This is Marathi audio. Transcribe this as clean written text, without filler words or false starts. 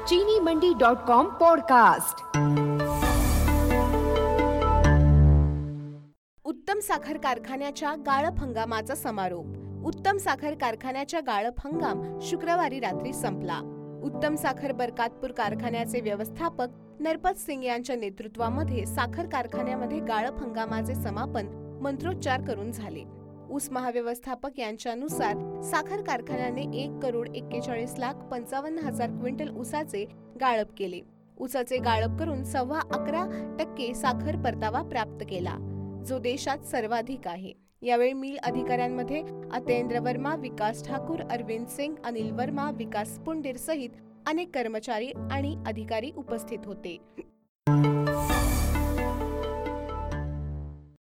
चीनीमंडी.com पॉडकास्ट। उत्तम साखर कारखान्याच्या गाळप हंगामाचा समारोप। उत्तम साखर कारखान्याचा गाळप हंगाम शुक्रवारी रात्री संपला। उत्तम साखर बरकातपूर कारखान्याचे व्यवस्थापक नरपत सिंग यांच्या नेतृत्वामध्ये साखर कारखान्यामध्ये गाळप हंगामाचे समापन मंत्रोच्चार करून झाले। ऊस महाव्यवस्थापक यांच्यानुसार साखर कारखान्याने 1,41,55,000 क्विंटल ऊसाचे गाळप केले। ऊसाचे गाळप करून 11.25% साखर परतावा प्राप्त केला, जो देशात सर्वाधिक आहे। यावेळी मिल अधिकाऱ्यांमध्ये अतेंद्र वर्मा, विकास ठाकूर, अरविंद सिंग, अनिल वर्मा, विकास पुंडीर सहित अनेक कर्मचारी आणि अधिकारी उपस्थित होते।